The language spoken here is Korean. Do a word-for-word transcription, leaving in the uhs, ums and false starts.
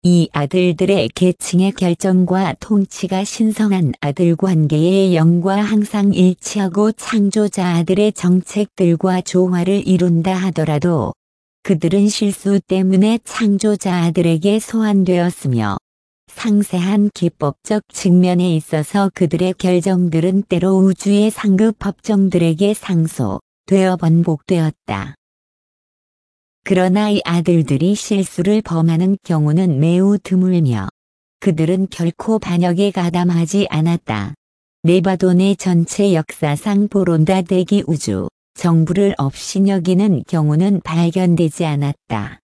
이 아들들의 계층의 결정과 통치가 신성한 아들 관계의 영과 항상 일치하고 창조자 아들의 정책들과 조화를 이룬다 하더라도 그들은 실수 때문에 창조자 아들에게 소환되었으며 상세한 기법적 측면에 있어서 그들의 결정들은 때로 우주의 상급 법정들에게 상소되어 번복되었다. 그러나 이 아들들이 실수를 범하는 경우는 매우 드물며 그들은 결코 반역에 가담하지 않았다. 네바돈의 전체 역사상 보론다 대기 우주 정부를 업신여기는 경우는 발견되지 않았다.